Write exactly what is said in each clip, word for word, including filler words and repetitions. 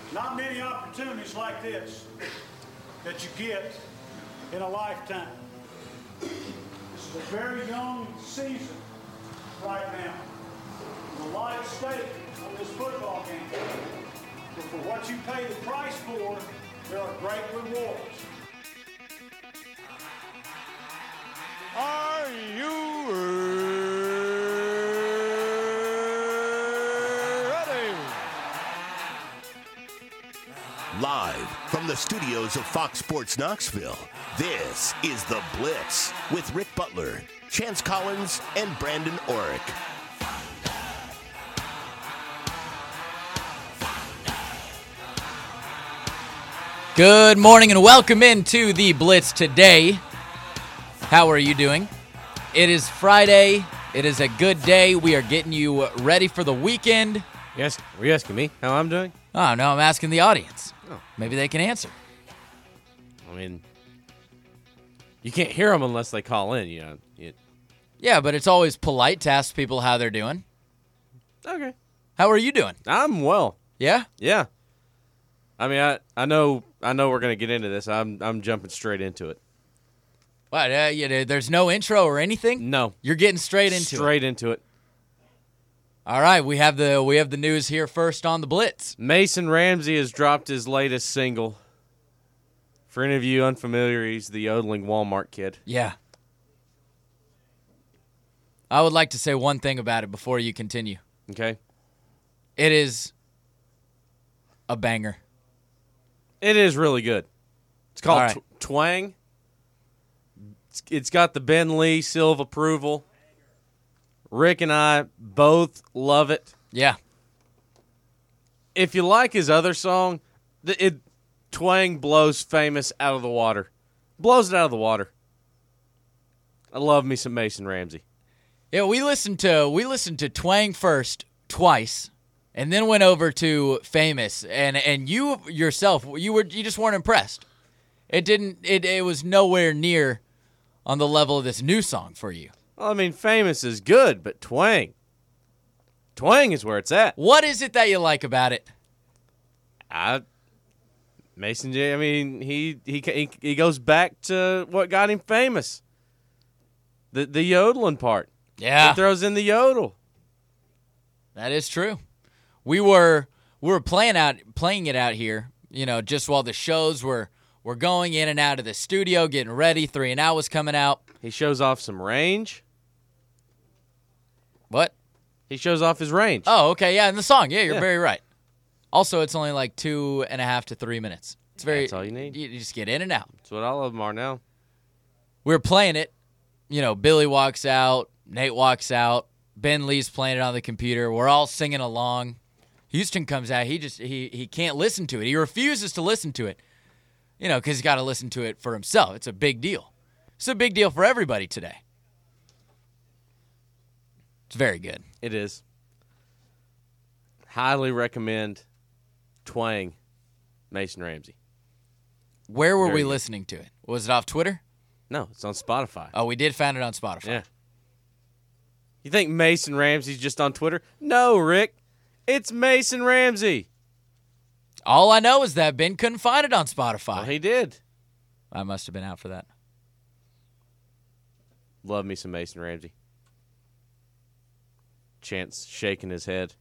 Not many opportunities like this that you get in a lifetime. This is a very young season right now. There's a lot at stake on this football game. But for what you pay the price for, there are great rewards. Are you ready? Live from the studios of Fox Sports Knoxville, this is The Blitz with Rick Butler, Chance Collins, and Brandon Orrick. Good morning and welcome into The Blitz today. How are you doing? It is Friday. It is a good day. We are getting you ready for the weekend. Yes, were you asking me how I'm doing? Oh, no, I'm asking the audience. Oh. Maybe they can answer. I mean, you can't hear them unless they call in, you know. You... Yeah, but it's always polite to ask people how they're doing. Okay. How are you doing? I'm well. Yeah? Yeah. I mean, I, I know I know we're going to get into this. I'm I'm jumping straight into it. What? Uh, you, there's no intro or anything? No. You're getting straight into it. Straight into it. All right, we have the we have the news here first on the Blitz. Mason Ramsey has dropped his latest single. For any of you unfamiliar, he's the yodeling Walmart kid. Yeah. I would like to say one thing about it before you continue. Okay. It is a banger. It is really good. It's called right. tw- Twang. It's, it's got the Ben Lee seal of approval. Rick and I both love it. Yeah. If you like his other song, the, it Twang blows Famous out of the water. Blows it out of the water. I love me some Mason Ramsey. Yeah, we listened to we listened to Twang first twice, and then went over to Famous, and and you yourself you were you just weren't impressed. It didn't it it was nowhere near on the level of this new song for you. Well, I mean, Famous is good, but Twang, Twang is where it's at. What is it that you like about it? I Mason J. I mean, he he he he goes back to what got him famous. The the yodeling part. Yeah, he throws in the yodel. That is true. We were we were playing out playing it out here, you know, just while the shows were were going in and out of the studio, getting ready. Three and Out was coming out. He shows off some range. What? He shows off his range. Oh, okay, yeah, in the song. Yeah, you're Yeah. very right. Also, it's only like two and a half to three minutes. It's very. That's all you need. You just get in and out. That's what all of them are now. We were playing it. You know, Billy walks out. Nate walks out. Ben Lee's playing it on the computer. We're all singing along. Houston comes out. He just he he can't listen to it. He refuses to listen to it. You know, because he's got to listen to it for himself. It's a big deal. It's a big deal for everybody today. It's very good. It is. Highly recommend Twang, Mason Ramsey. Where were Very we good. listening to it? Was it off Twitter? No, it's on Spotify. Oh, we did find it on Spotify. Yeah. You think Mason Ramsey's just on Twitter? No, Rick. It's Mason Ramsey. All I know is that Ben couldn't find it on Spotify. Well, he did. I must have been out for that. Love me some Mason Ramsey. Chance shaking his head.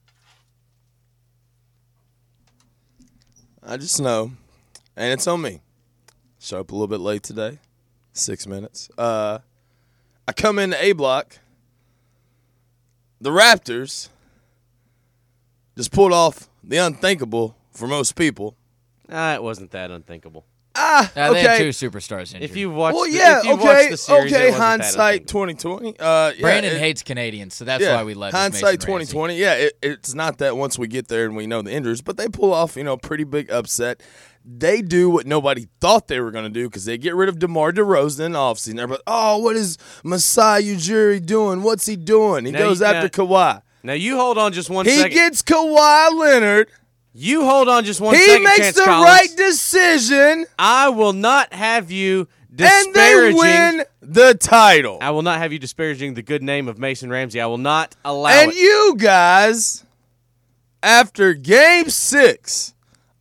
I just know, and it's on me. Show up a little bit late today, six minutes. Uh, I come into A Block. The Raptors just pulled off the unthinkable for most people. Ah, it wasn't that unthinkable. Ah, Uh, okay. They had two superstars injured. If you watched, well, the, yeah, if you okay, watched the series, it okay. wasn't that Hindsight unthinkable. twenty twenty. Uh, yeah, Brandon it- hates Canadians, so that's yeah, why we led with hindsight Mason twenty Ramsey. twenty. Yeah, it, it's not that once we get there and we know the injuries, but they pull off, you know, pretty big upset. They do what nobody thought they were going to do because they get rid of DeMar DeRozan in the offseason. Everybody, oh, what is Masai Ujiri doing? What's he doing? He Now goes you- after now- Kawhi. Now you hold on just one He second. gets Kawhi Leonard. You hold on just one He second, makes Chance the Collins. right decision, I will not have you and they disparaging. win the title. I will not have you disparaging the good name of Mason Ramsey. I will not allow And it. you guys, after game six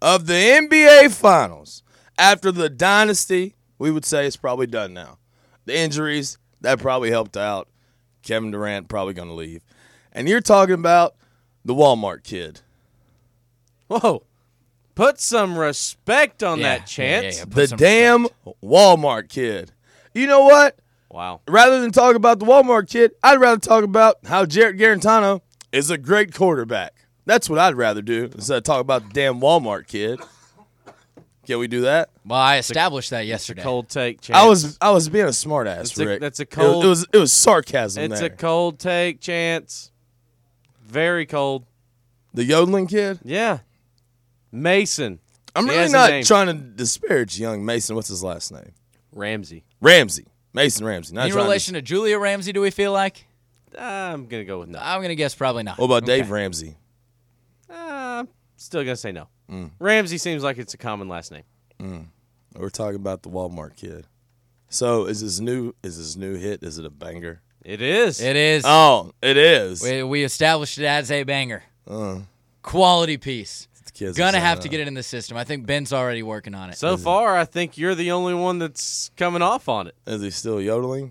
of the N B A Finals. After the dynasty, we would say it's probably done now. The injuries, that probably helped out. Kevin Durant probably going to leave. And you're talking about the Walmart kid. Whoa. Put some respect on Yeah, that, Chance. yeah, yeah, yeah. Put The some damn respect. Walmart kid. You know what? Wow. Rather than talk about the Walmart kid, I'd rather talk about how Jarrett Garantano is a great quarterback. That's what I'd rather do instead of talk about the damn Walmart kid. Can we do that? Well, I established that yesterday. Cold take, Chance. I was I was being a smart ass, That's a- Rick. that's a It was- cold- It was it was, sarcasm It's there. a cold take, Chance. Very cold. The yodeling kid. Yeah. Mason. I'm He really has a not name. trying to disparage young Mason. What's his last name? Ramsey. Ramsey. Mason Ramsey. Not In trying relation to Julia Ramsey, do we feel like? I'm going to go with no. I'm going to guess probably not. To, what about Okay. Dave Ramsey? Uh, I'm still going to say no. Mm. Ramsey seems like it's a common last name. We're talking about the Walmart kid. So is his new is his new hit? Is it a banger? It is. It is. Oh, it is. We, we established it as a banger. Uh, Quality piece. the kids Gonna are have saying to get it in the system. I think Ben's already working on it. So far, I think you're the only one that's coming off on it. that. Is he still yodeling?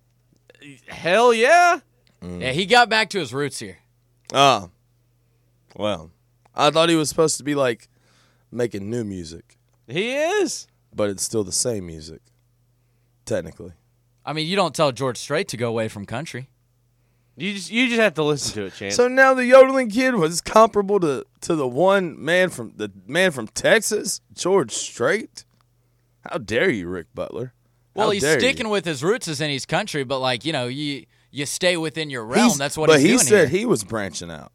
Hell yeah. Yeah, he got back to his roots here. Oh, well, I thought he was supposed to be like making new music, He is. but it's still the same music, technically. I mean, you don't tell George Strait to go away from country. You just you just have to listen to it, Chance. So now the yodeling kid was comparable to, to the one man from the man from Texas, George Strait. How dare you, Rick Butler? Well, How he's dare you. sticking with his roots as in his country, but like you know, you you stay within your realm. He's- That's what but he's he doing said here. he was branching out.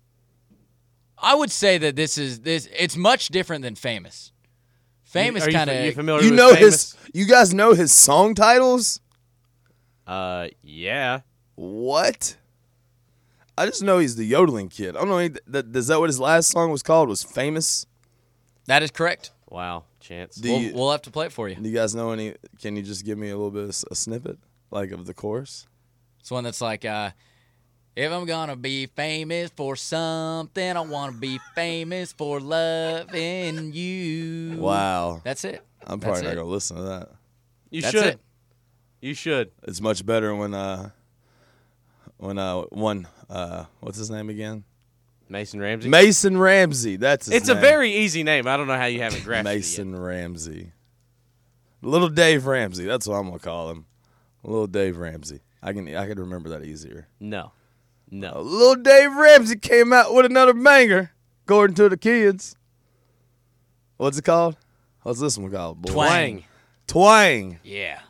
I would say that this is this. It's much different than Famous. Famous Are you, kind you of. familiar You with know Famous? his. You guys know his song titles? Uh, yeah. What? I just know he's the yodeling kid. I don't know. Any, that, is that what his last song was called? Was Famous? That is correct. Wow, Chance. Do We'll, you, we'll have to play it for you. do you guys know any? Can you just give me a little bit of s- a snippet, like of the chorus? It's one that's like, uh, if I'm gonna be famous for something, I want to be famous for loving you. Wow. That's it. I'm probably That's not it. gonna listen to that. you That's should. it. You should. It's much better when uh when uh one uh what's his name again? Mason Ramsey. Mason Ramsey. That's his it's a name. very easy name. I don't know how you haven't grasped Mason Ramsey. Little Dave Ramsey. That's what I'm gonna call him. Little Dave Ramsey. I can I can remember that easier. it yet. No. No. Little Dave Ramsey came out with another banger, according to the kids. What's it called? What's this one called? Boy? Twang. Twang. Yeah.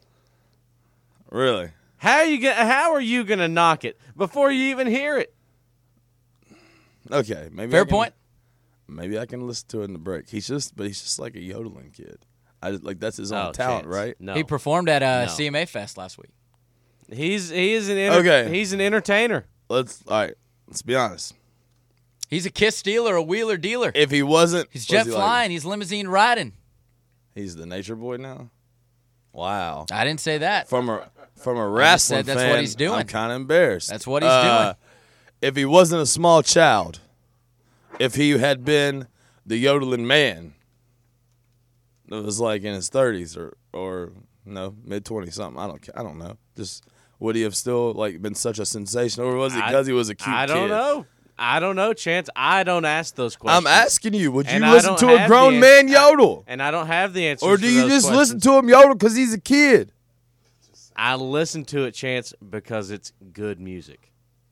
Really? How you gonna, How are you gonna knock it before you even hear it? Okay, maybe. Fair I can, point. Maybe I can listen to it in the break. He's just, but he's just like a yodeling kid. I just, like that's his own Oh, talent, Chance. right? No. He performed at uh, No. C M A Fest last week. he's he is an enter- Okay. He's an entertainer. Let's all right. Let's be honest. He's a kiss stealer, a wheeler dealer. If he wasn't, He's what's jet he like? flying. He's limousine riding. He's the nature boy now. Wow. I didn't say that. From a from a just wrestling said that's fan, what he's doing. I'm kind of embarrassed. That's what he's Uh, doing. If he wasn't a small child, if he had been the yodeling man, it was like in his thirties or or no mid twenties something. I don't ca- I don't know. Just would he have still like been such a sensation, or was it I- because he was a cute I don't kid? know. I don't know, Chance. I don't ask those questions. I'm asking you. Would you And I listen don't to a have grown the man ans- yodel, and I don't have the answer. or do you just listen to him yodel because he's a kid? I listen to it, Chance, because it's good music.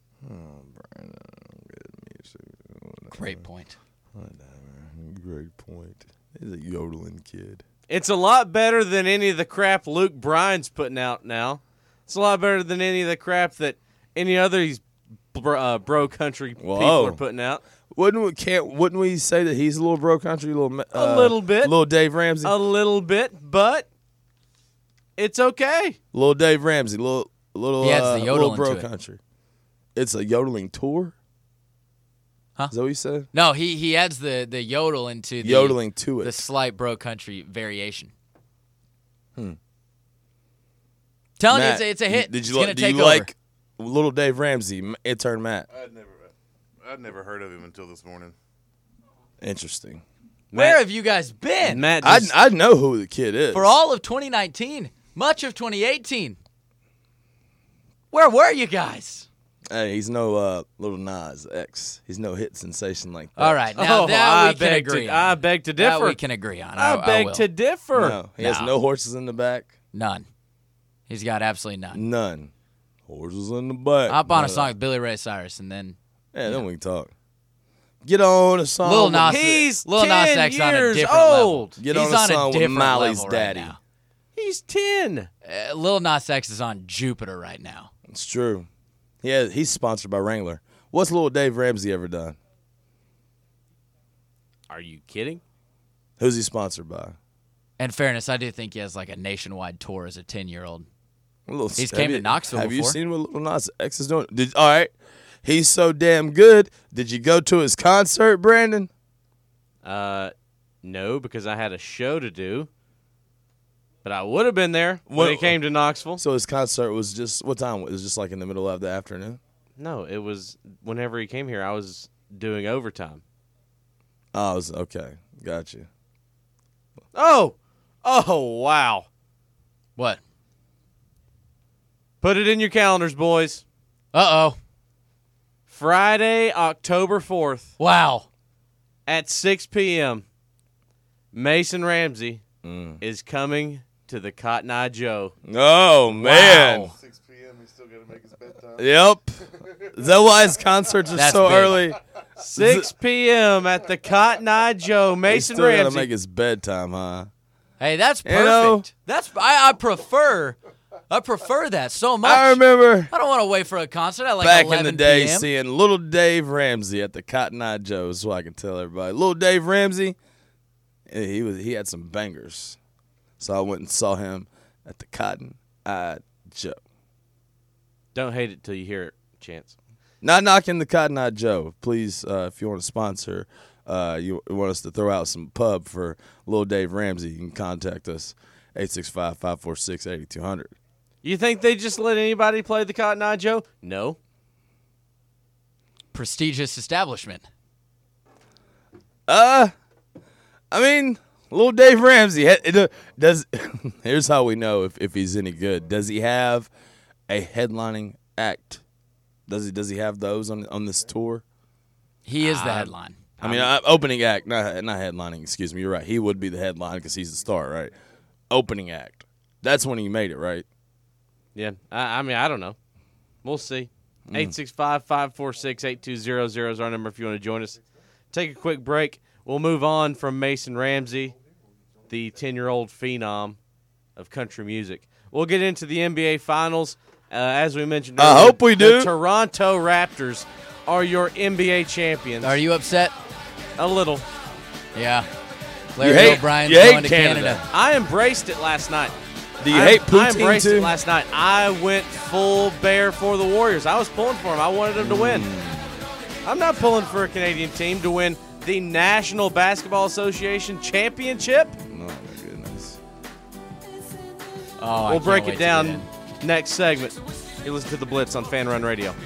Great point. Great point. He's a yodeling kid. It's a lot better than any of the crap Luke Bryan's putting out now. It's a lot better than any of the crap that any other these bro, uh, bro country people Whoa. are putting out. Wouldn't we can't wouldn't we say that he's a little bro country, little uh, A little bit. little Dave Ramsey, A little bit, but it's okay. little Dave Ramsey, little little He adds uh, the yodel little bro into it. country. It's a yodeling tour. Huh? Is that what you said? No, he he adds the, the yodel into the Yodeling to it. the slight bro country variation. Hmm. Telling Matt, you, it's a, it's a hit. Did you it's li- gonna do take you over. like little Dave Ramsey, m- intern Matt? I'd never, I'd never heard of him until this morning. Interesting. Where Matt- have you guys been? Matt I just, I know who the kid is. For all of twenty nineteen, much of twenty eighteen. Where were you guys? Hey, he's no uh, Little Nas X. He's no hit sensation like that. All right, now oh, that I we can beg agree to, on. I beg to That differ. we can agree on. I, I beg will. to differ. No, he has No. no horses in the back. None. He's got absolutely none. None. Horses in the back. Hop on None a of song that. with Billy Ray Cyrus, and then Yeah, then we can talk. Get on a song. Lil with- Nas. He's Lil Nas ten X on a years different old. level. Get He's on a on song a with different Miley's level daddy. right now. He's ten. Uh, Lil Nas X is on Jupiter right now. It's true. Yeah, he's sponsored by Wrangler. What's Lil Dave Ramsey ever done? Are you kidding? Who's he sponsored by? In fairness, I do think he has like a nationwide tour as a ten-year-old. Little, He's have came you- to Knoxville Have you before. seen what Lil Nas X is doing? Did, all right. He's so damn good. Did you go to his concert, Brandon? Uh, no, because I had a show to do. But I would have been there when Well- he came to Knoxville. So his concert was just, what time? It was just like in the middle of the afternoon? No, it was whenever he came here. I was doing overtime. Oh, it was, okay. Got you. Oh, oh, wow! What? Put it in your calendars, boys. Uh-oh. Friday, October fourth Wow. at six p.m. Mason Ramsey Mm. is coming to the Cotton Eye Joe. Oh, man. Wow. six p.m. He's still got to make his bedtime. Yep. Is that why his concerts are That's so big. early? six p.m. at the Cotton Eye Joe. He Mason still got to Ramsey. make his bedtime, huh? Hey, that's perfect. You know- That's I, I prefer I prefer that so much. I remember I don't want to wait for a concert. I like back in eleven the day p m. seeing little Dave Ramsey at the Cotton Eye Joe, so I can tell everybody. Little Dave Ramsey, eh, he was he had some bangers. So I went and saw him at the Cotton Eye Joe. Don't hate it till you hear it, Chance. Not knocking the Cotton Eye Joe. Please, uh, if you want to sponsor, uh, you want us to throw out some pub for Little Dave Ramsey, you can contact us, eight six five, five four six, eight two zero zero. You think they just let anybody play the Cotton Eye Joe? No. Prestigious establishment. Uh, I mean, little Dave Ramsey it, it, does. Here's how we know if, if he's any good. Does he have a headlining act? Does he Does he have those on on this tour? He is the Um, headline. I mean, uh, opening act, not not headlining. Excuse me. You're right. He would be the headline because he's the star, right? Opening act. That's when he made it, right? Yeah, I, I mean, I don't know. We'll see. eight six five, five four six, eight two zero zero is our number if you want to join us. Take a quick break. We'll move on from Mason Ramsey, the ten-year-old phenom of country music. We'll get into the N B A Finals. Uh, as we mentioned I earlier, hope we do. The Toronto Raptors are your N B A champions. Are you upset? A little. Yeah. Larry hate- O'Brien's you hate going to Canada. Canada. I embraced it last night. Do you I, hate I poutine embraced too? it last night. I went full bear for the Warriors. I was pulling for them. I wanted them to win. Mm. I'm not pulling for a Canadian team to win the National Basketball Association championship. Oh my goodness. Oh, I We'll can't break wait it to down get in. next segment. You listen to the Blitz on Fan Run Radio.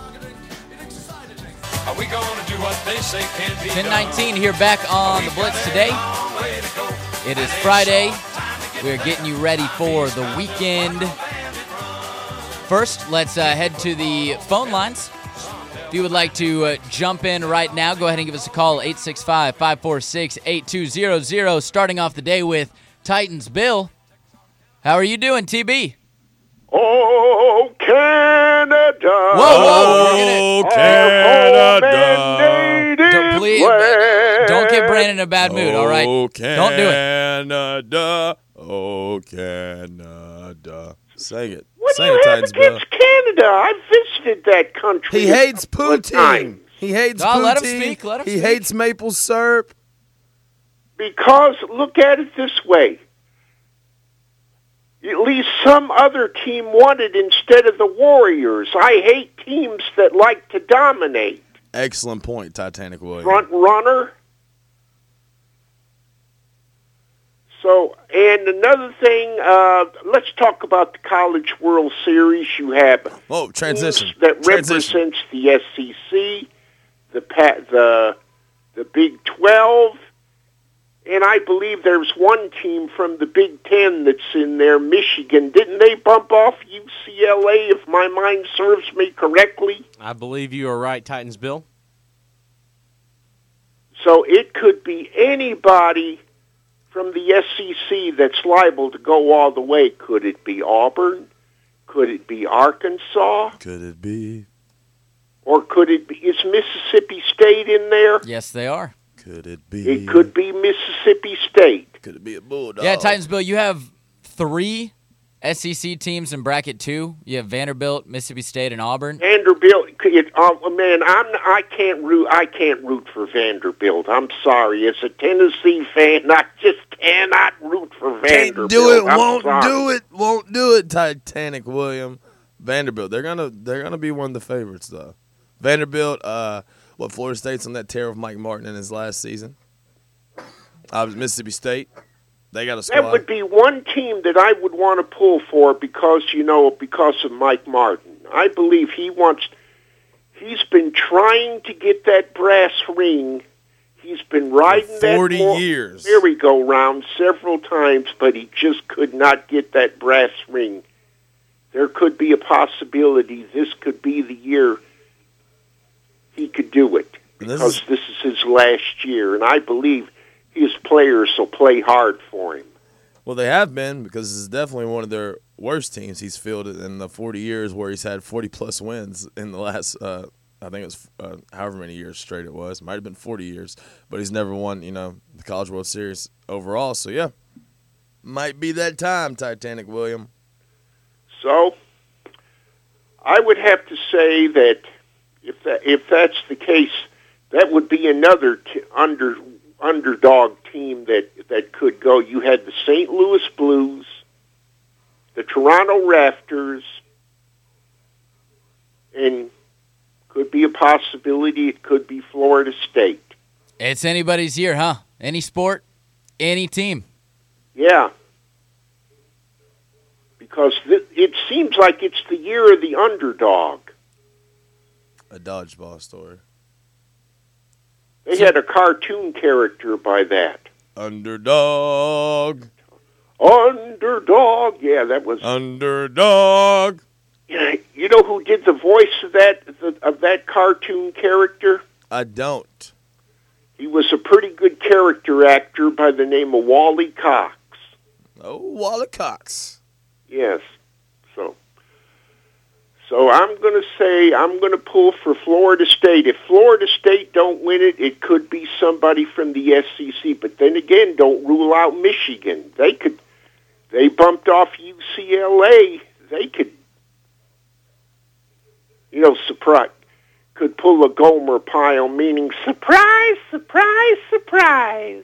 Are we gonna do what they say can be ten done? nineteen here back on the Blitz today. Way to go. It is Friday. We're getting you ready for the weekend. First, let's uh, head to the phone lines. If you would like to uh, jump in right now, go ahead and give us a call, eight six five, five four six, eight two zero zero. Starting off the day with Titans Bill. How are you doing, T B? Oh, Canada. Whoa, whoa. we're gonna- Oh, Canada. Don't, please, don't get Brandon in a bad mood, all right? Oh, Don't do it. Canada. Oh, Canada. Sing it. What do Sing you it, have Titans Bill. against Canada? I visited that country. He a hates couple of poutine. times. He hates No, poutine. let him speak, let him he speak. hates maple syrup. Because look at it this way. At least some other team won it instead of the Warriors. I hate teams that like to dominate. Excellent point, Titanic William. Front runner. So, and another thing, uh, let's talk about the College World Series. You have Oh, transition. teams that Transition. represents the S E C, the pa- the the Big twelve, And I believe there's one team from the Big Ten that's in there, Michigan. Didn't they bump off U C L A, if my mind serves me correctly? I believe you are right, Titans Bill. So it could be anybody from the S E C that's liable to go all the way. Could it be Auburn? Could it be Arkansas? Could it be? Or could it be, is Mississippi State in there? Yes, they are. Could it be? It could be Mississippi State. Could it be a Bulldog? Yeah, Titans Bill, you have three S E C teams in bracket two. You have Vanderbilt, Mississippi State, and Auburn. Vanderbilt, it, oh, man, I'm I can't root I can't root for Vanderbilt. I'm sorry, as a Tennessee fan, I just cannot root for Vanderbilt. Can't do it. I'm Won't sorry. do it. Won't do it. Titanic William, Vanderbilt. They're gonna they're gonna be one of the favorites though. Vanderbilt. Uh, what Florida State's on that tear of Mike Martin in his last season. I was Mississippi State. They got a squad. That would be one team that I would want to pull for because, you know, because of Mike Martin. I believe he wants, he's been trying to get that brass ring. He's been riding For forty that more, years. merry-go-round several times, but he just could not get that brass ring. There could be a possibility this could be the year he could do it This because is- this is his last year, and I believe his players will play hard for him. Well, they have been because this is definitely one of their worst teams he's fielded in the forty years where he's had forty-plus wins in the last, uh, I think it was uh, however many years straight it was. Might have been forty years, but he's never won, you know, the College World Series overall. So, yeah, might be that time, Titanic William. So, I would have to say that if that if that's the case, that would be another t- under underdog team that that could go. You had the Saint Louis Blues, the Toronto Raptors, and could be a possibility. It could be Florida State. It's anybody's year, huh? Any sport, any team. Yeah. Because th- it seems like it's the year of the underdog. A dodgeball story. They had a cartoon character by that. Underdog. Underdog. Yeah, that was. Underdog. You know who did the voice of that of that cartoon character? I don't. He was a pretty good character actor by the name of Wally Cox. Oh, Wally Cox. Yes. So. So I'm going to say I'm going to pull for Florida State. If Florida State don't win it, it could be somebody from the S E C. But then again, don't rule out Michigan. They could. They bumped off U C L A. They could, you know, surprise. Could pull a Gomer Pyle, meaning surprise, surprise, surprise.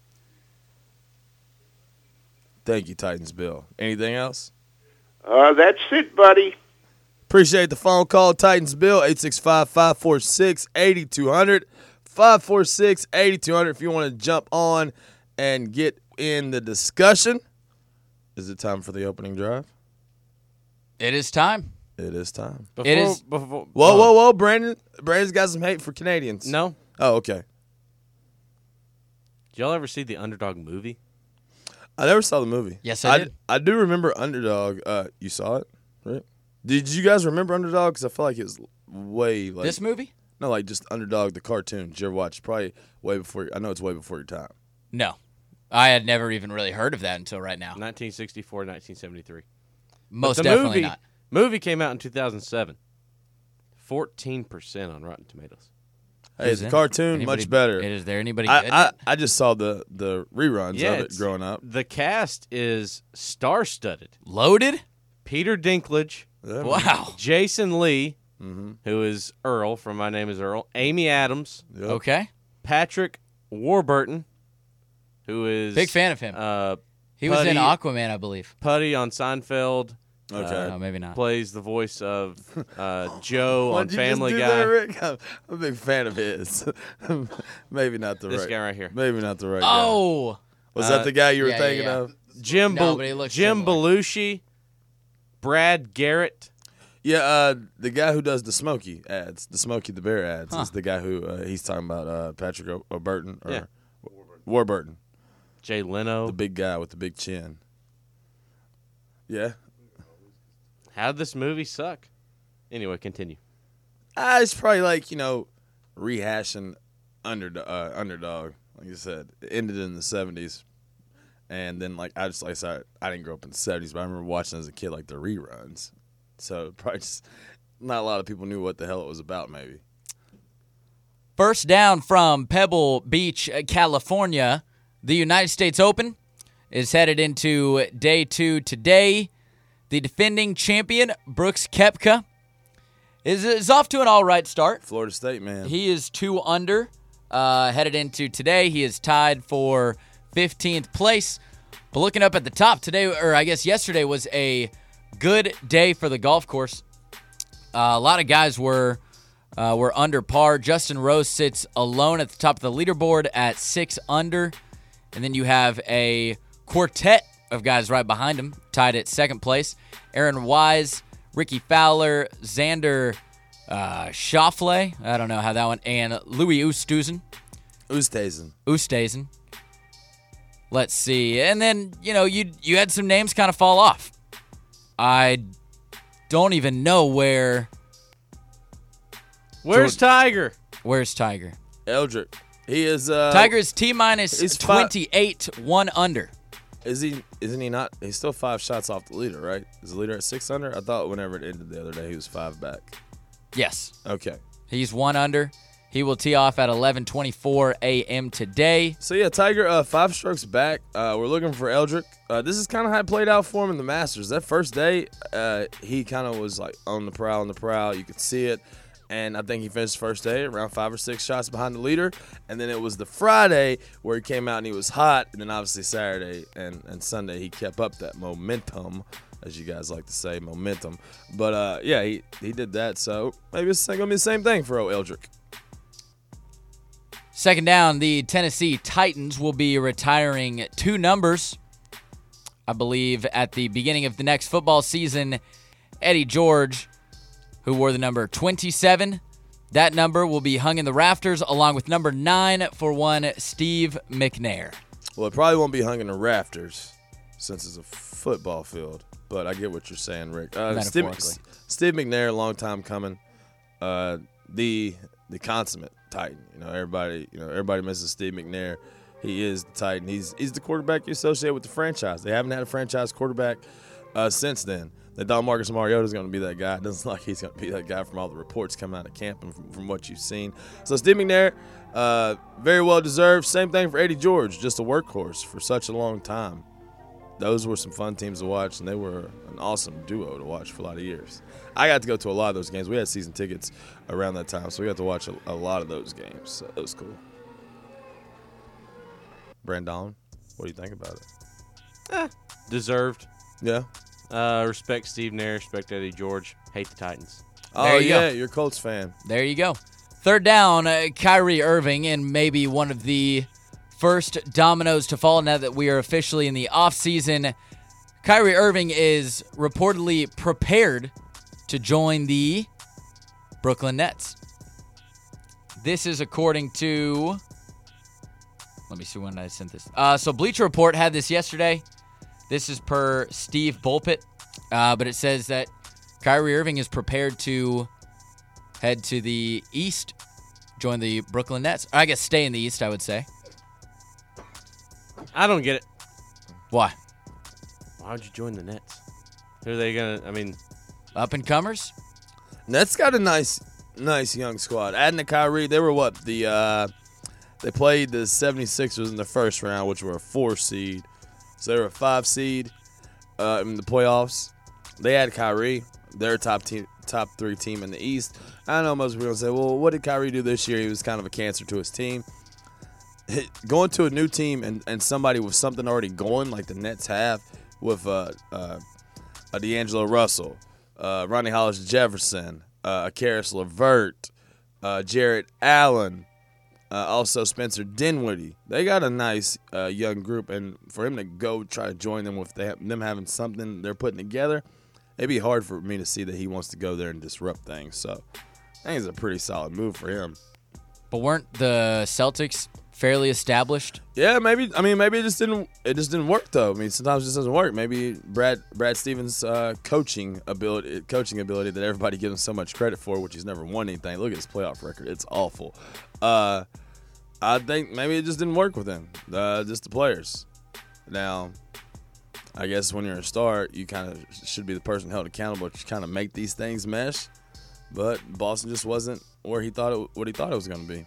Thank you, Titans Bill. Anything else? Uh, that's it, buddy. Appreciate the phone call, Titans Bill, eight six five, five four six, eight two zero zero, five four six, eight two zero zero. If you want to jump on and get in the discussion, is it time for the opening drive? It is time. It is time. Before, It is- Before, Whoa, whoa, whoa, Brandon. Brandon's got some hate for Canadians. No. Oh, okay. Did y'all ever see the Underdog movie? I never saw the movie. Yes, I did. I do remember Underdog. Uh, you saw it, right? Did you guys remember Underdog? Because I feel like it was way like This movie? no, like just Underdog the cartoon. Did you ever watch? Probably way before. I know it's way before your time. No. I had never even really heard of that until right now. nineteen sixty-four, nineteen seventy-three. Most But the definitely movie, not. Movie came out in two thousand seven. fourteen percent on Rotten Tomatoes. Hey, it's Who's a in it? cartoon, Anybody- much better. Is there anybody good? in I, I it? I just saw the the reruns Yeah, of it it's- growing up. The cast is star-studded. Loaded? Peter Dinklage, Yeah, man. Wow. Jason Lee, Mm-hmm. who is Earl from My Name is Earl, Amy Adams, Yep. Okay. Patrick Warburton, who is Big fan of him. Uh, He was in Putty- Aquaman, I believe. Putty on Seinfeld. Okay. No, maybe not. Plays the voice of uh, Joe on What'd you just Family do Guy. there, Rick? I'm, I'm a big fan of his. Maybe not the This right guy right here. Maybe not the right guy. Oh. Was uh, that the guy you were yeah, thinking yeah. of? Jim, No, Bel- but he looks Jim similar. Belushi, Brad Garrett. Yeah, uh, the guy who does the Smokey ads, the Smokey the Bear ads, Huh. is the guy who uh, he's talking about. Uh, Patrick o- O'Burton or Yeah. Warburton. Jay Leno. The big guy with the big chin. Yeah. How did this movie suck? Anyway, continue. Uh, it's probably like, you know, rehashing underdog. Uh, underdog. Like you said, it ended in the seventies. And then, like, I just, like I said, I didn't grow up in the seventies, but I remember watching as a kid, like, the reruns. So probably just not a lot of people knew what the hell it was about, maybe. First down from Pebble Beach, California. The United States Open is headed into day two today. The defending champion, Brooks Koepka, is, is off to an all right start. Florida State, man. He is two under, uh, headed into today. He is tied for fifteenth place. But looking up at the top today, or I guess yesterday, was a good day for the golf course. Uh, a lot of guys were uh, were under par. Justin Rose sits alone at the top of the leaderboard at six under. And then you have a quartet of guys right behind him, tied at second place. Aaron Wise, Ricky Fowler, Xander uh, Schauffele, I don't know how that one, and Louis Oosthuizen. Oosthuizen. Oosthuizen. Let's see. And then, you know, you you had some names kind of fall off. I don't even know where. Where's Tiger? Where's Tiger? Eldrick. He is. Uh, Tiger is T minus he's fi- twenty-eight, one under. Is he? Isn't he not? He's still five shots off the leader, right? Is the leader at six under? I thought whenever it ended the other day, he was five back. Yes. Okay. He's one under. He will tee off at eleven twenty-four a.m. today. So, yeah, Tiger, uh, five strokes back. Uh, we're looking for Eldrick. Uh, this is kind of how it played out for him in the Masters. That first day, uh, he kind of was, like, on the prowl, on the prowl. You could see it. And I think he finished first day around five or six shots behind the leader. And then it was the Friday where he came out and he was hot. And then, obviously, Saturday and, and Sunday, he kept up that momentum, as you guys like to say, momentum. But, uh, yeah, he, he did that. So maybe it's going to be the same thing for O. Eldrick. Second down, the Tennessee Titans will be retiring two numbers. I believe at the beginning of the next football season, Eddie George, who wore the number twenty-seven, that number will be hung in the rafters along with number nine for one Steve McNair. Well, it probably won't be hung in the rafters since it's a football field, but I get what you're saying, Rick. Uh, Steve, Metaphorically. Steve McNair, long time coming. Uh, the the consummate Titan. You know, everybody, you know, everybody misses Steve McNair. He is the Titan. He's he's the quarterback you associate with the franchise. They haven't had a franchise quarterback uh, since then. They thought Marcus Mariota is going to be that guy. It doesn't look like he's going to be that guy from all the reports coming out of camp and from, from what you've seen. So Steve McNair, uh, very well deserved. Same thing for Eddie George, just a workhorse for such a long time. Those were some fun teams to watch, and they were an awesome duo to watch for a lot of years. I got to go to a lot of those games. We had season tickets around that time, so we got to watch a, a lot of those games. So it was cool. Brandon, what do you think about it? Eh, deserved. Yeah. Uh, respect Steve Nair, respect Eddie George. Hate the Titans. Oh, There you yeah, go. you're a Colts fan. There you go. Third down, uh, Kyrie Irving, and maybe one of the first dominoes to fall now that we are officially in the offseason. Kyrie Irving is reportedly prepared to join the Brooklyn Nets. This is according to... Let me see when I sent this. Uh, so Bleacher Report had this yesterday. This is per Steve Bulpett. Uh, but it says that Kyrie Irving is prepared to head to the East, join the Brooklyn Nets. I guess stay in the East, I would say. I don't get it. Why? Why would you join the Nets? Who are they going to, I mean... Up-and-comers? Nets got a nice, nice young squad. Adding to Kyrie, they were what? The uh, they played the seventy-sixers in the first round, which were a four seed. So they were a five seed uh, in the playoffs. They had Kyrie, their top team, top three team in the East. I know most people are going to say, well, what did Kyrie do this year? He was kind of a cancer to his team. Going to a new team and, and somebody with something already going like the Nets have with uh, uh, a D'Angelo Russell, uh, Ronnie Hollis Jefferson, uh, Karis LeVert, uh, Jarrett Allen, uh, also Spencer Dinwiddie. They got a nice uh, young group, and for him to go try to join them with they have, them having something they're putting together, it'd be hard for me to see that he wants to go there and disrupt things. So I think it's a pretty solid move for him. But weren't the Celtics fairly established. Yeah, maybe. I mean, maybe it just didn't. It just didn't work though. I mean, sometimes it just doesn't work. Maybe Brad Brad Stevens' uh, coaching ability, coaching ability that everybody gives him so much credit for, which he's never won anything. Look at his playoff record; it's awful. Uh, I think maybe it just didn't work with him. Uh, just the players. Now, I guess when you're a star, you kind of should be the person held accountable to kind of make these things mesh. But Boston just wasn't where he thought it, what he thought it was going to be.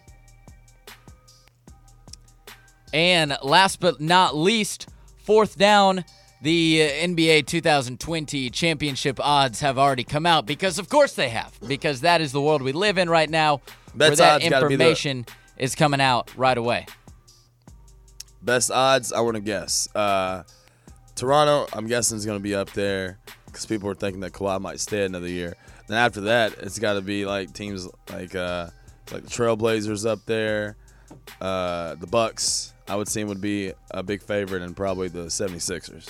And last but not least, fourth down, the N B A twenty twenty championship odds have already come out because, of course, they have. Because that is the world we live in right now, where Best that odds gotta be the- information is coming out right away. Best odds, I want to guess. Uh, Toronto, I'm guessing, is going to be up there because people are thinking that Kawhi might stay another year. Then after that, it's got to be like teams like uh, like the Trailblazers up there, uh, the Bucks. I would seem would be a big favorite, and probably the seventy-sixers.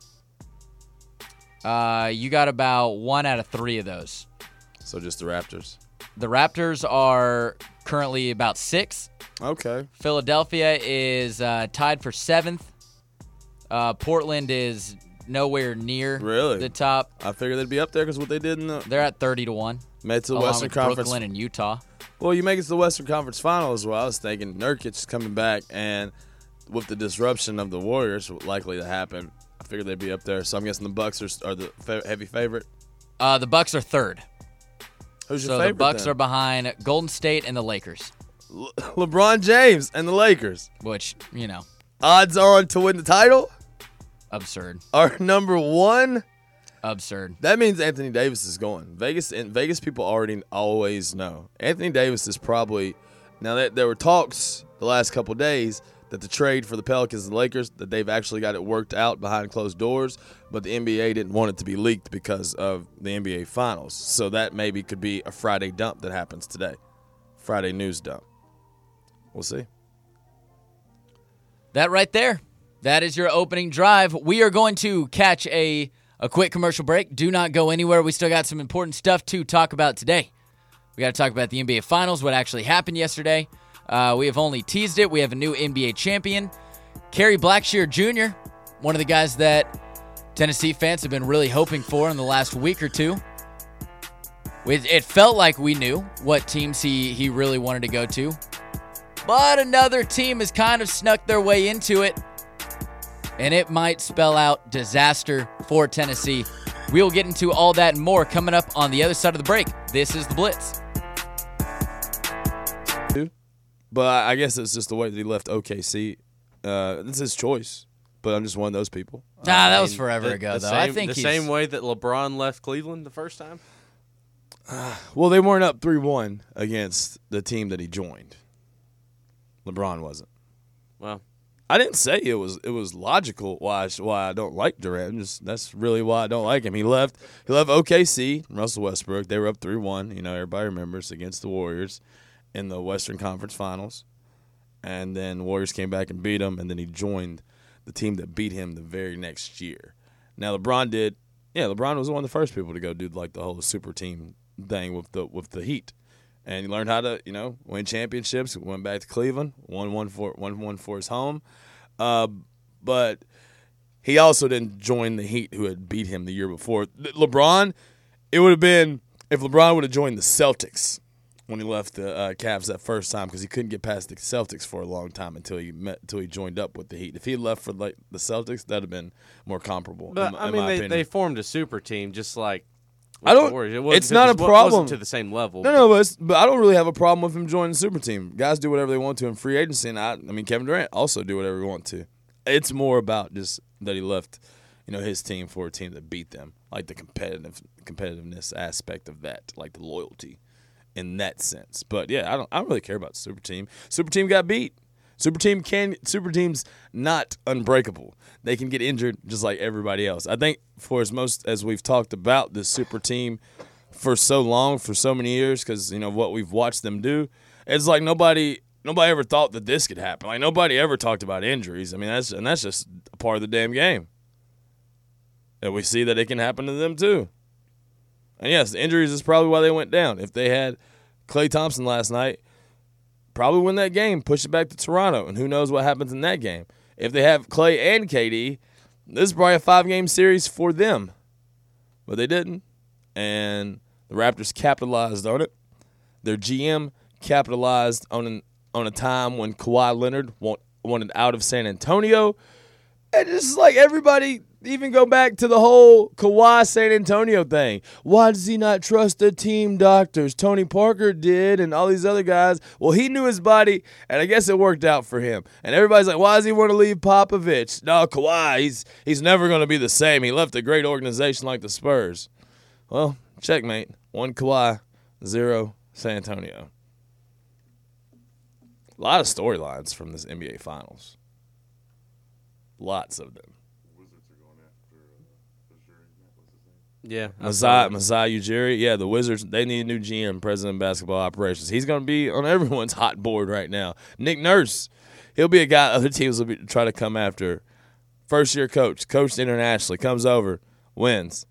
Uh, you got about one out of three of those. So just the Raptors. The Raptors are currently about six. Okay. Philadelphia is uh, tied for seventh. Uh, Portland is nowhere near Really? the top. I figured they'd be up there because what they did in the They're at thirty to one. made it to the along Western with Conference. Brooklyn and Utah. Well, you make it to the Western Conference Finals. Well, I was thinking Nurkic is coming back, and with the disruption of the Warriors likely to happen, I figured they'd be up there. So I'm guessing the Bucks are, are the fa- heavy favorite. Uh, the Bucks are third. Who's So your the favorite? Bucks then? are behind Golden State and the Lakers, Le- LeBron James and the Lakers. which, you know, Odds on to win the title absurd. are number one. Absurd. That means Anthony Davis is going. Vegas and Vegas people already always know. Anthony Davis is probably now that there were talks the last couple days that the trade for the Pelicans and Lakers that they've actually got it worked out behind closed doors, but the N B A didn't want it to be leaked because of the N B A Finals. So that maybe could be a Friday dump that happens today. Friday news dump. We'll see. That right there. That is your opening drive. We are going to catch a, a quick commercial break. Do not go anywhere. We still got some important stuff to talk about today. We got to talk about the N B A Finals, what actually happened yesterday. Uh, we have only teased it. We have a new N B A champion, Kerry Blackshear Junior, one of the guys that Tennessee fans have been really hoping for in the last week or two. It, it felt like we knew what teams he, he really wanted to go to. But another team has kind of snuck their way into it, and it might spell out disaster for Tennessee. We'll get into all that and more coming up on the other side of the break. This is The Blitz. But I guess it's just the way that he left O K C. Uh, it's his choice. But I'm just one of those people. Nah, that I was mean, forever the- ago, the though. Same, I think the he's, same way that LeBron left Cleveland the first time. Well, they weren't up three one against the team that he joined. LeBron wasn't. Well, I didn't say it was it was logical why I, why I don't like Durant. Just that's really why I don't like him. He left he left O K C, Russell Westbrook. They were up three one. You know, everybody remembers against the Warriors in the Western Conference Finals. And then the Warriors came back and beat him, and then he joined the team that beat him the very next year. Now LeBron did, yeah, LeBron was one of the first people to go do like the whole super team thing with the with the Heat, and he learned how to you know win championships. Went back to Cleveland, won one for one one for his home, uh, but he also didn't join the Heat, who had beat him the year before. LeBron, it would have been if LeBron would have joined the Celtics when he left the uh, Cavs that first time, because he couldn't get past the Celtics for a long time until he met until he joined up with the Heat. If he had left for like the Celtics, that'd have been more comparable. but in, I in mean, my they, opinion. they formed a super team just like with I don't- the Warriors. It wasn't it's to not the- a wa- problem. Wasn't to the same level. No, no, but, it's, but I don't really have a problem with him joining the super team. Guys do whatever they want to in free agency, and I, I mean, Kevin Durant also do whatever he want to. It's more about just that he left, you know, his team for a team that beat them, like the competitive competitiveness aspect of that, like the loyalty in that sense. But yeah, I don't, I don't really care about the super team. Super team got beat. Super team can, super team's not unbreakable. They can get injured just like everybody else. I think for as most as we've talked about this super team for so long, for so many years, because you know what we've watched them do, it's like nobody nobody ever thought that this could happen. Like nobody ever talked about injuries. I mean, that's and that's just a part of the damn game. And we see that it can happen to them too. And yes, the injuries is probably why they went down. If they had Klay Thompson last night, probably win that game, push it back to Toronto, and who knows what happens in that game. If they have Clay and K D, this is probably a five-game series for them. But they didn't, and the Raptors capitalized on it. Their G M capitalized on an, on a time when Kawhi Leonard want, wanted out of San Antonio. And it's like everybody even go back to the whole Kawhi San Antonio thing. Why does he not trust the team doctors? Tony Parker did and all these other guys. Well, he knew his body, and I guess it worked out for him. And everybody's like, why does he want to leave Popovich? No, Kawhi, he's, he's never going to be the same. He left a great organization like the Spurs. Well, checkmate. One Kawhi, zero San Antonio. A lot of storylines from this N B A Finals. Lots of them. Yeah. Masai, Masai Ujiri. Yeah, the Wizards, they need a new G M, president of basketball operations. He's going to be on everyone's hot board right now. Nick Nurse, he'll be a guy other teams will be, try to come after. First-year coach, coached internationally, comes over, wins.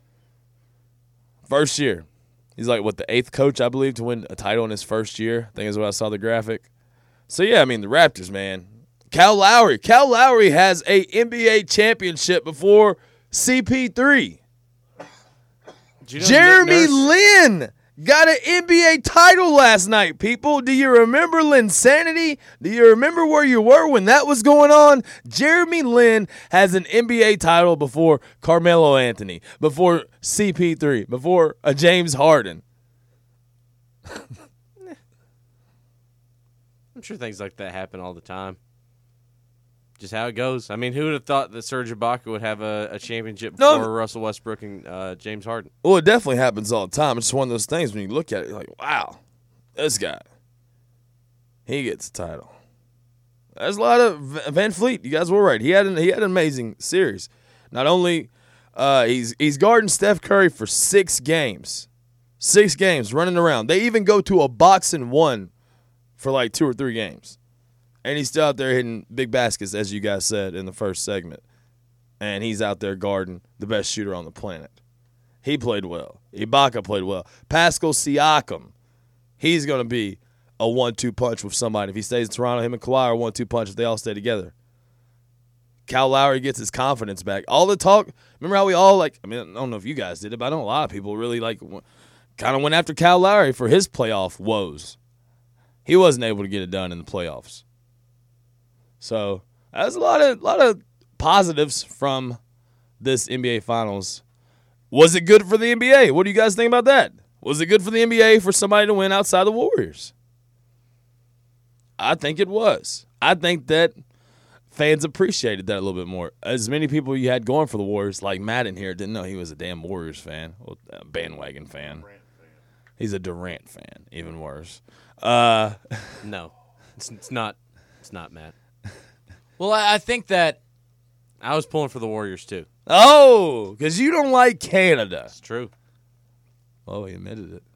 First year. He's like, what, the eighth coach, I believe, to win a title in his first year. I think is what I saw the graphic. So, yeah, I mean, the Raptors, man. Cal Lowry. Cal Lowry has a N B A championship before C P three. You know Jeremy Lin got an N B A title last night, people. Do you remember Linsanity? Do you remember where you were when that was going on? Jeremy Lin has an N B A title before Carmelo Anthony, before C P three, before a James Harden. I'm sure things like that happen all the time. Just how it goes. I mean, who would have thought that Serge Ibaka would have a, a championship No. before Russell Westbrook and uh, James Harden? Well, it definitely happens all the time. It's one of those things when you look at it, you're like, wow, this guy, he gets a title. There's a lot of Van Fleet. You guys were right. He had an, he had an amazing series. Not only uh, he's he's guarding Steph Curry for six games, six games running around. They even go to a box and one for like two or three games. And he's still out there hitting big baskets, as you guys said in the first segment. And he's out there guarding the best shooter on the planet. He played well. Ibaka played well. Pascal Siakam, he's going to be a one two punch with somebody. If he stays in Toronto, him and Kawhi are a one two punch if they all stay together. Cal Lowry gets his confidence back. All the talk, remember how we all, like, I mean, I don't know if you guys did it, but I know a lot of people really, like, kind of went after Cal Lowry for his playoff woes. He wasn't able to get it done in the playoffs. So there's a lot of lot of positives from this N B A Finals. Was it good for the N B A? What do you guys think about that? Was it good for the N B A for somebody to win outside the Warriors? I think it was. I think that fans appreciated that a little bit more. As many people you had going for the Warriors, like Matt in here, didn't know he was a damn Warriors fan, well, a bandwagon fan. He's a Durant fan, even worse. Uh, No, it's, it's not. It's not, Matt. Well, I I think that I was pulling for the Warriors too. oh, because you don't like Canada. It's true. Oh, he admitted it.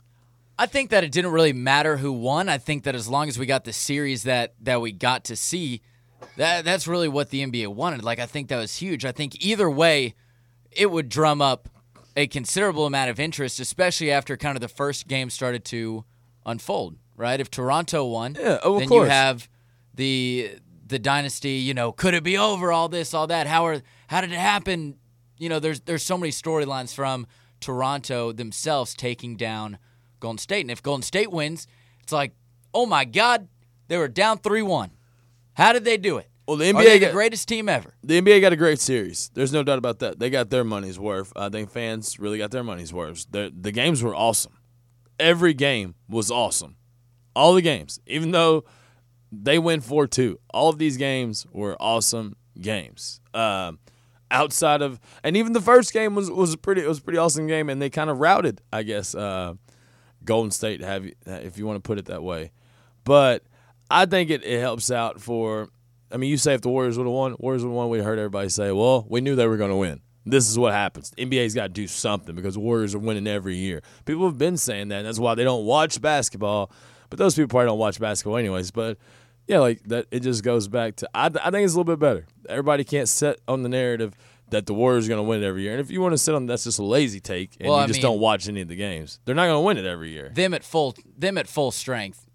I think that it didn't really matter who won. I think that as long as we got the series that, that we got to see, that that's really what the N B A wanted. Like, I think that was huge. I think either way, it would drum up a considerable amount of interest, especially after kind of the first game started to unfold, right? If Toronto won, Yeah, oh, of then course. you have the the dynasty, you know, could it be over, all this, all that? How are how did it happen? You know, there's there's so many storylines from Toronto themselves taking down Golden State. And if Golden State wins, it's like, oh my God, they were down three one. How did they do it? Well, the N Are B A they the got, greatest team ever? the N B A got a great series. There's no doubt about that. They got their money's worth. I think fans really got their money's worth. The, the games were awesome. Every game was awesome. All the games, even though they win four two. All of these games were awesome games. Um, outside of, and even the first game was was a pretty it was a pretty awesome game, and they kind of routed, I guess, uh, Golden State, have you, if you want to put it that way. But I think it, it helps out for. I mean, you say if the Warriors would have won, Warriors would have won, we heard everybody say, well, we knew they were going to win. This is what happens. The N B A's got to do something because the Warriors are winning every year. People have been saying that, and that's why they don't watch basketball. But those people probably don't watch basketball anyways. But, yeah, like that, it just goes back to I, I think it's a little bit better. Everybody can't sit on the narrative that the Warriors are going to win it every year. And if you want to sit on that's just a lazy take, and Well, you I just mean, don't watch any of the games. They're not going to win it every year. Them at full them at full strength,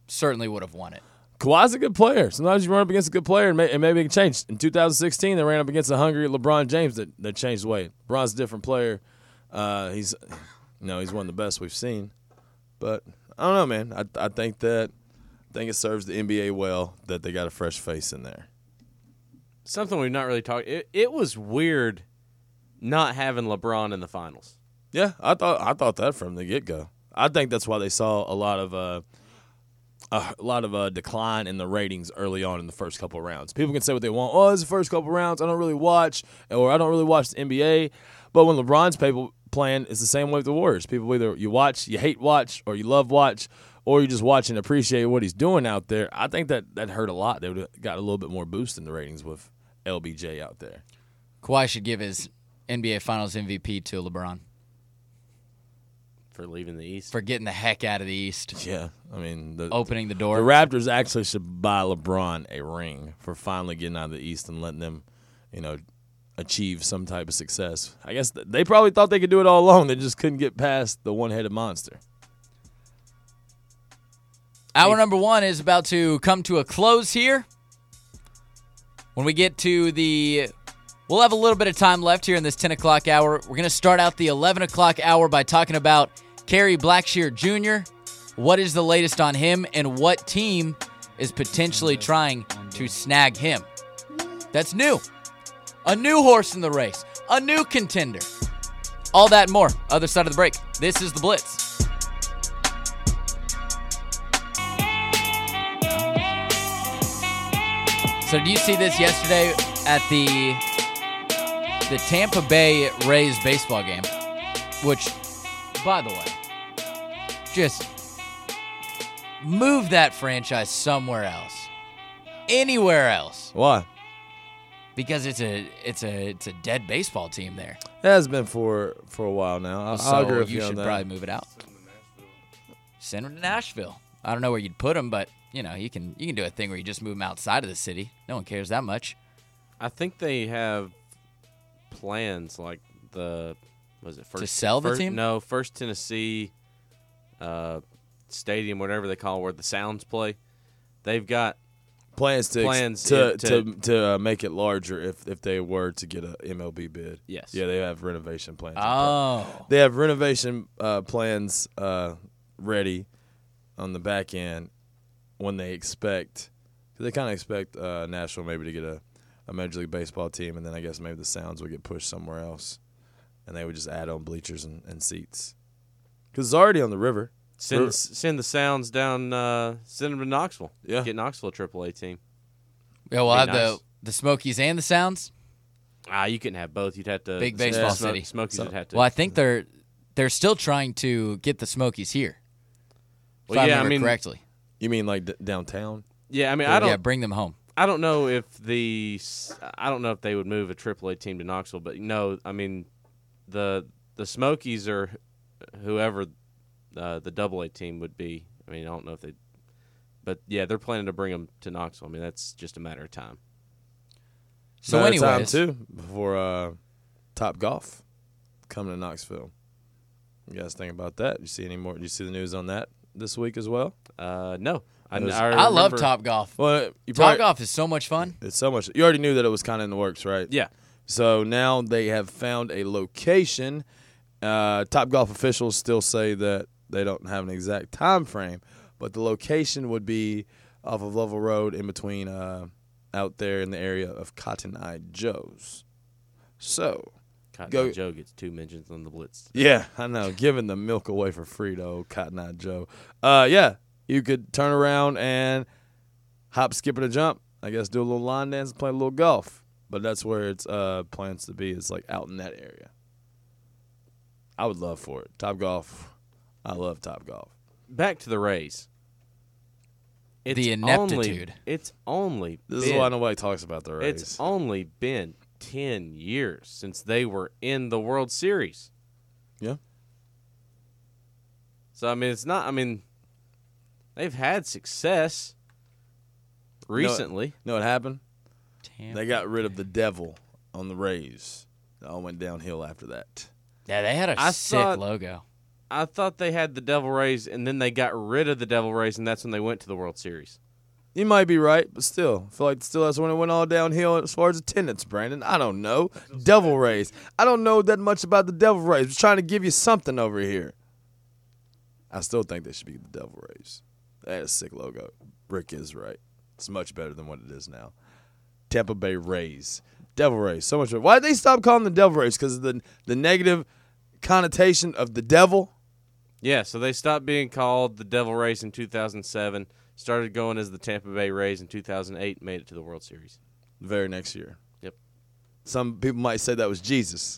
certainly would have won it. Kawhi's a good player. Sometimes you run up against a good player and, may, and maybe it can change. In two thousand sixteen, they ran up against a hungry LeBron James that, that changed the way. LeBron's a different player. Uh, he's, you know, he's one of the best we've seen. But I don't know, man. I I think that I think it serves the N B A well that they got a fresh face in there. Something we've not really talked. It, it was weird not having LeBron in the finals. Yeah, I thought I thought that from the get go. I think that's why they saw a lot of uh, a lot of uh, decline in the ratings early on in the first couple of rounds. People can say what they want. Oh, it's the first couple of rounds. I don't really watch, or I don't really watch the N B A. But when LeBron's people playing, it's the same way with the Warriors. People either you watch, you hate watch, or you love watch, or you just watch and appreciate what he's doing out there. I think that that hurt a lot. They would have got a little bit more boost in the ratings with L B J out there. Kawhi should give his N B A Finals M V P to LeBron For leaving the East. for getting the heck out of the East, Yeah, I mean, the, opening the the door. Raptors actually should buy LeBron a ring for finally getting out of the East and letting them, you know, achieve some type of success. I guess th- they probably thought they could do it all alone. They just couldn't get past the one-headed monster. Hour number one is about to come to a close here. When we get to the, we'll have a little bit of time left here in this ten o'clock hour. We're going to start out the eleven o'clock hour by talking about Kerry Blackshear Junior What is the latest on him, and what team is potentially trying to snag him? That's new. A new horse in the race. A new contender. All that and more. Other side of the break. This is The Blitz. So do you see this yesterday at the the Tampa Bay Rays baseball game? Which, by the way, just move that franchise somewhere else. Anywhere else. Why? Because it's a it's a it's a dead baseball team there. It has been for for a while now. I, So I'll agree with you you on should that. probably move it out. Send them to Nashville. I don't know where you'd put them, but you know you can you can do a thing where you just move them outside of the city. No one cares that much. I think they have plans like the was it first sell the first- team? No, First Tennessee uh, Stadium, whatever they call it, where the Sounds play. They've got Plans to Plans, to yeah, to, to- to uh, make it larger if if they were to get a M L B bid. Yes. Yeah, they have renovation plans. in place. Oh, They have renovation uh, plans uh, ready on the back end when they expect. Cause they kind of expect uh, Nashville maybe to get a, a Major League Baseball team, and then I guess maybe the Sounds would get pushed somewhere else, and they would just add on bleachers and, and seats. Because it's already on the river. send River- send the Sounds down, uh, send them to Knoxville. Yeah. Get Knoxville a triple A team. yeah. We'll Be have nice. the the Smokies and the Sounds. Ah, you couldn't have both. You'd have to Big the baseball Smo- city. Smokies So- would have to. Well, I think they're they're still trying to get the Smokies here. If Well, I yeah, I remember mean- correctly. You mean like d- downtown? yeah, I mean, I don't. Yeah, bring them home. I don't know if the I don't know if they would move a triple A team to Knoxville, but no, I mean the the Smokies or whoever uh, the double A team would be. I mean, I don't know if they, but yeah, they're planning to bring them to Knoxville. I mean, that's just a matter of time. So, Matter of time, anyways, too, before uh, Top Golf coming to Knoxville. You guys think about that? You see any more? You see the news on that this week as well? Uh, no, I, It was- I, I love remember- Top Golf. Well, you Top probably, Golf is so much fun. It's so much. You already knew that it was kind of in the works, right? Yeah, So now they have found a location. Uh, Top Golf officials still say that they don't have an exact time frame, but the location would be off of Lovell Road in between uh, out there in the area of Cotton Eye Joe's. So, Cotton Go- Eye Joe gets two mentions on the Blitz. yeah, I know, giving the milk away for free to old Cotton Eye Joe. Uh, yeah, you could turn around and hop, skip, and a jump. I guess do a little line dance and play a little golf. But that's where it's uh, plans to be. It's like out in that area. I would love for it. Top Golf. I love Top Golf. Back to the Rays. It's The Only, ineptitude. it's only This been, is why nobody talks about the Rays. It's only been ten years since they were in the World Series. Yeah. So I mean, it's not. I mean, they've had success recently. You know what happened? Tampa. They got rid of the devil on the Rays. It all went downhill after that. Yeah, they had a I sick saw- logo. I thought they had the Devil Rays, and then they got rid of the Devil Rays, and that's when they went to the World Series. You might be right, but still, I feel like still that's when it went all downhill as far as attendance, Brandon. I don't know. Devil Rays. I don't know that much about the Devil Rays. I'm trying to give you something over here. I still think they should be the Devil Rays. They had a sick logo. Rick is right. It's much better than what it is now. Tampa Bay Rays. Devil Rays. So much better. Why did they stop calling them the Devil Rays? Because of the, the negative connotation of the devil? Yeah, so they stopped being called the Devil Rays in two thousand seven. Started going as the Tampa Bay Rays in two thousand eight, made it to the World Series. The very next year. Yep. Some people might say that was Jesus.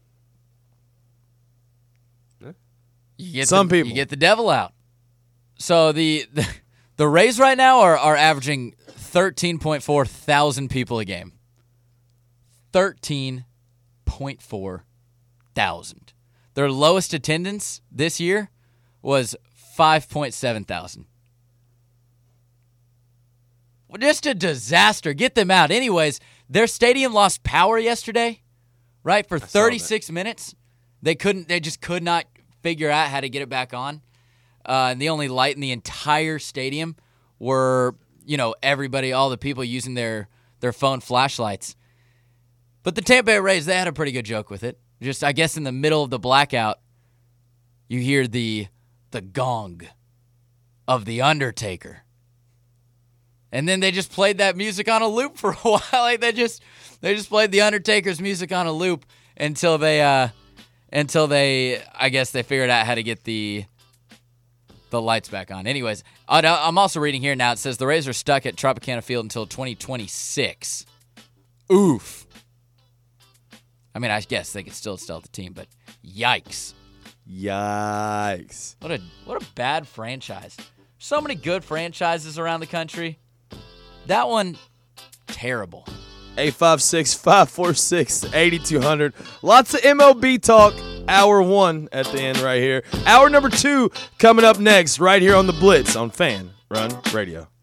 Huh? You get Some the, people. You get the devil out. So the the, the Rays right now are, are averaging thirteen point four thousand people a game. thirteen point four thousand. Their lowest attendance this year was five point seven thousand. Just a disaster. Get them out. Anyways, their stadium lost power yesterday, right? For thirty-six minutes. They couldn't, they just could not figure out how to get it back on. Uh, and the only light in the entire stadium were, you know, everybody, all the people using their, their phone flashlights. But the Tampa Bay Rays, they had a pretty good joke with it. Just, I guess, in the middle of the blackout, you hear the the gong of The Undertaker. And then they just played that music on a loop for a while. Like they just they just played The Undertaker's music on a loop until they uh until they I guess they figured out how to get the the lights back on. Anyways, I'm also reading here now. It says the Rays are stuck at Tropicana Field until twenty twenty-six. Oof. I mean, I guess they could still steal the team, but yikes. Yikes. What a what a bad franchise. So many good franchises around the country. That one, terrible. eight five six, five four six, eight two zero zero. Lots of M L B talk. Hour one at the end right here. Hour number two coming up next right here on The Blitz on Fan Run Radio.